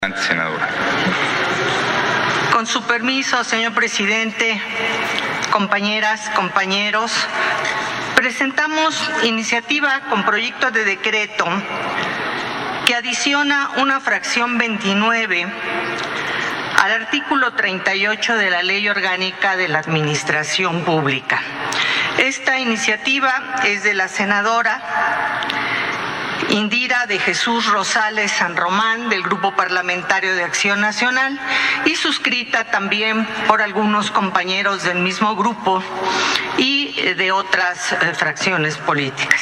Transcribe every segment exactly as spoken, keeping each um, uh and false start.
Senadora. Con su permiso, señor presidente, compañeras, compañeros, presentamos iniciativa con proyecto de decreto que adiciona una fracción veintinueve al artículo treinta y ocho de la Ley Orgánica de la Administración Pública. Esta iniciativa es de la senadora Indira de Jesús Rosales San Román, del Grupo Parlamentario de Acción Nacional, y suscrita también por algunos compañeros del mismo grupo y de otras eh, fracciones políticas.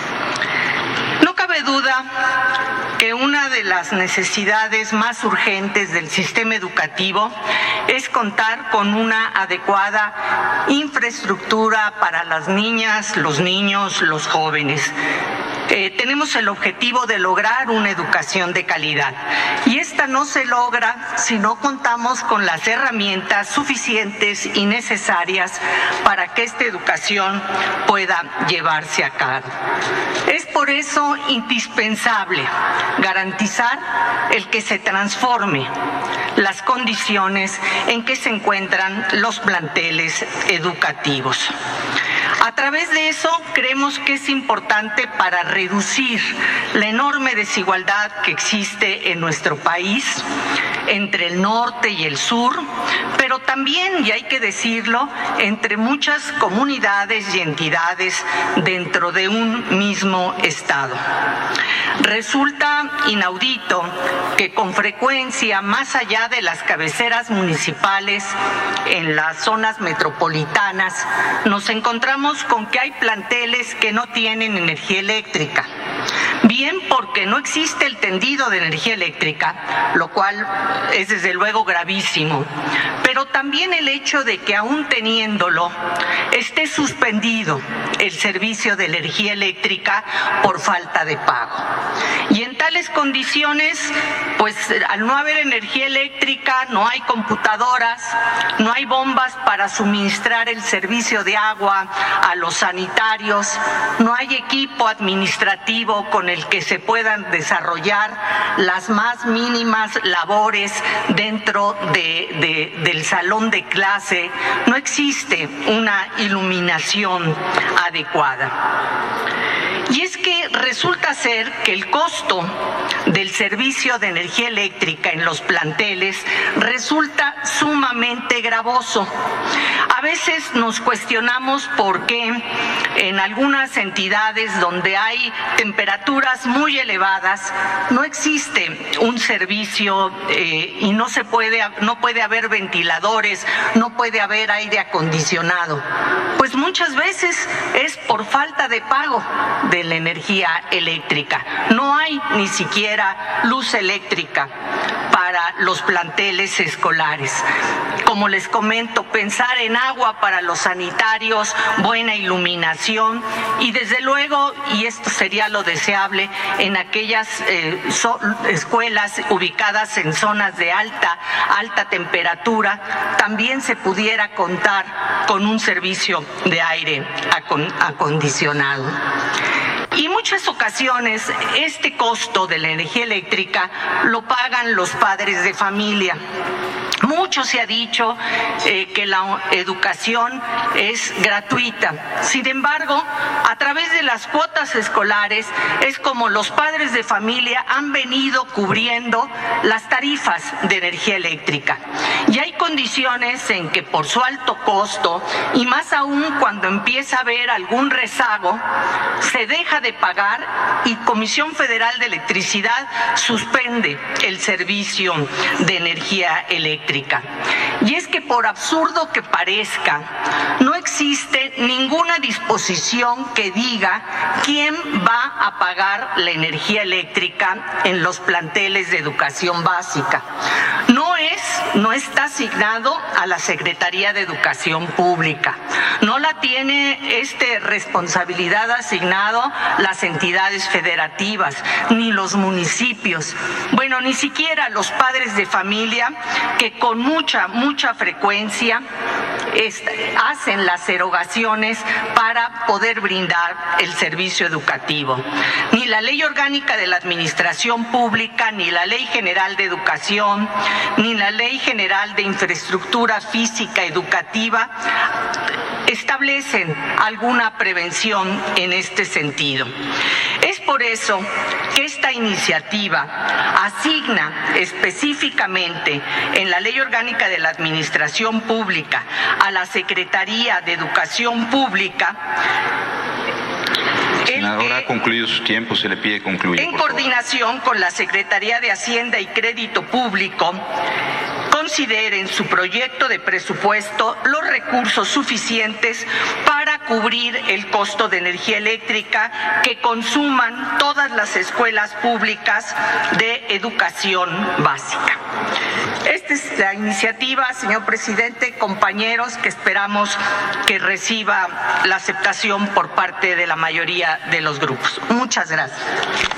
No cabe duda que una de las necesidades más urgentes del sistema educativo es contar con una adecuada infraestructura para las niñas, los niños, los jóvenes. Eh, tenemos el objetivo de lograr una educación de calidad y esta no se logra si no contamos con las herramientas suficientes y necesarias para que esta educación pueda llevarse a cabo. Es por eso indispensable garantizar el que se transforme las condiciones en que se encuentran los planteles educativos. A través de eso, creemos que es importante para reducir la enorme desigualdad que existe en nuestro país entre el norte y el sur, pero también, y hay que decirlo, entre muchas comunidades y entidades dentro de un mismo estado. Resulta inaudito que con frecuencia, más allá de las cabeceras municipales, en las zonas metropolitanas, nos encontramos con que hay planteles que no tienen energía eléctrica. Bien porque no existe el tendido de energía eléctrica, lo cual es desde luego gravísimo, pero también el hecho de que aún teniéndolo esté suspendido el servicio de energía eléctrica por falta de pago. Y en tales condiciones, pues al no haber energía eléctrica, no hay computadoras, no hay bombas para suministrar el servicio de agua a los sanitarios, no hay equipo administrativo con el que se puedan desarrollar las más mínimas labores dentro de, de, del salón de clase, no existe una iluminación adecuada. Y es que resulta ser que el costo del servicio de energía eléctrica en los planteles resulta sumamente gravoso. A veces nos cuestionamos por qué en algunas entidades donde hay temperaturas muy elevadas no existe un servicio eh, y no se puede, no puede haber ventiladores, no puede haber aire acondicionado. Pues muchas veces es por falta de pago de la energía eléctrica. No hay ni siquiera luz eléctrica para los planteles escolares. Como les comento, pensar en agua para los sanitarios, buena iluminación y desde luego, y esto sería lo deseable, en aquellas eh, so, escuelas ubicadas en zonas de alta, alta temperatura, también se pudiera contar con un servicio de aire acon, acondicionado. Y en muchas ocasiones este costo de la energía eléctrica lo pagan los padres de familia. Mucho se ha dicho eh, que la educación es gratuita. Sin embargo, a través de las cuotas escolares es como los padres de familia han venido cubriendo las tarifas de energía eléctrica. Y hay condiciones en que por su alto costo, y más aún cuando empieza a haber algún rezago, se deja de pagar y Comisión Federal de Electricidad suspende el servicio de energía eléctrica. Y es que por absurdo que parezca, no existe ninguna disposición que diga quién va a pagar la energía eléctrica en los planteles de educación básica. No es, no está asignado a la Secretaría de Educación Pública. No la tiene este responsabilidad asignado las entidades federativas, ni los municipios. Bueno, ni siquiera los padres de familia que con mucha, mucha frecuencia hacen las erogaciones para poder brindar el servicio educativo. Ni la Ley Orgánica de la Administración Pública, ni la Ley General de Educación, ni la Ley General de Infraestructura Física Educativa establecen alguna prevención en este sentido. Es por eso que esta iniciativa asigna específicamente en la Ley Orgánica de la Administración Pública a la Secretaría de Educación Pública. Senadora, ha concluido su tiempo, se le pide concluir. En coordinación con la Secretaría de Hacienda y Crédito Público, considere en su proyecto de presupuesto los recursos suficientes para cubrir el costo de energía eléctrica que consuman todas las escuelas públicas de educación básica. Esta es la iniciativa, señor presidente, compañeros, que esperamos que reciba la aceptación por parte de la mayoría de los grupos. Muchas gracias.